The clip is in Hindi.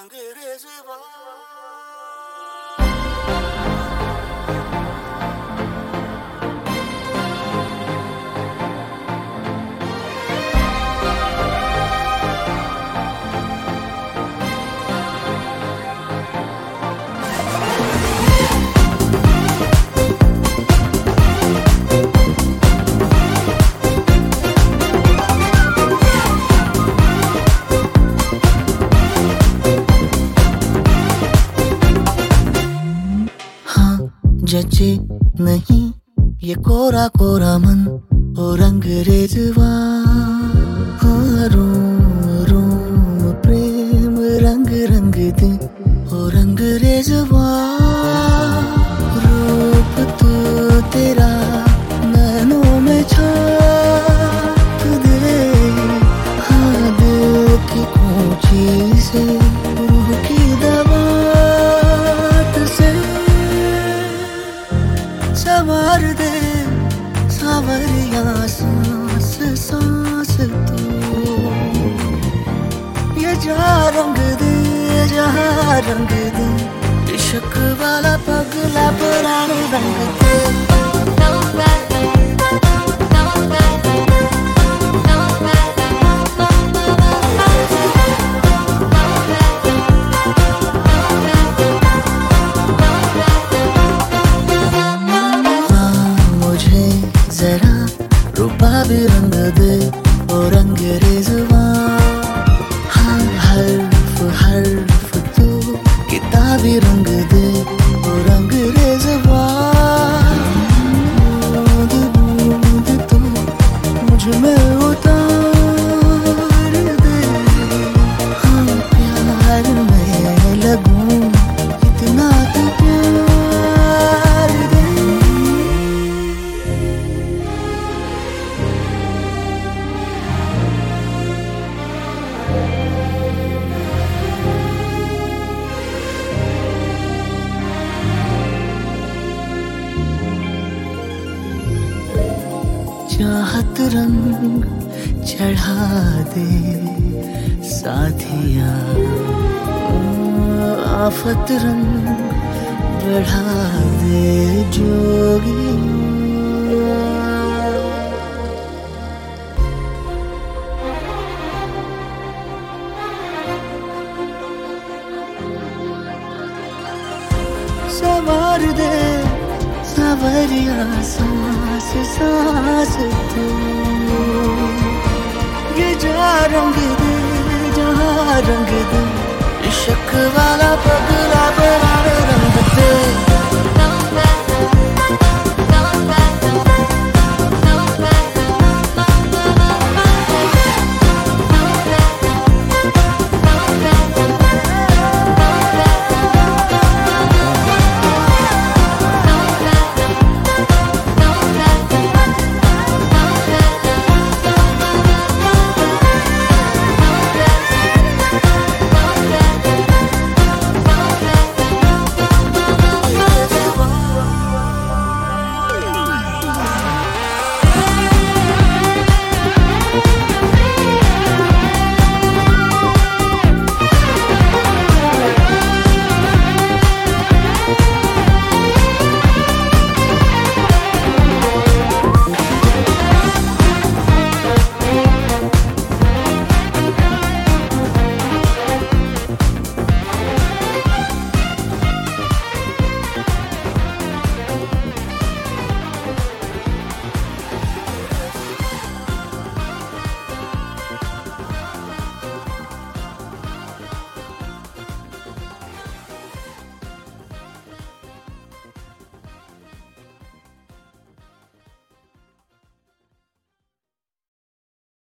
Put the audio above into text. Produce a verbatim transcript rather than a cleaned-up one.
अंग्रेजवा जचे नहीं ये कोरा कोरा मन और अंग्रेजवा हाँ रोम रोम प्रेम रंग रंग दे और अंग्रेजवा रूप तो तेरा नैनों में छाप दे हाँ दिल की ऊंची से रूह की दबात से संवार दे सावरिया सांस सांस तू ये जा रंग दे जहाँ रंग दे इश्क वाला पगला पुराने रंग दे जरा रुबाबी रंग दे और अंग्रेजवा हाँ हर्फ हर्फ तू किताबी रंग दे और अंग्रेजवा बूंद बूंद तू मुझ में उतार दे हाँ प्यार में लगूं इतना तू प्यार दे चाहत रंग चढ़ा दे साथिया आफत रंग बढ़ा दे जोगी संवार दे सावरिया सांस सांस तू ये जा रंग दे जहाँ रंग दे इश्क वाला पगला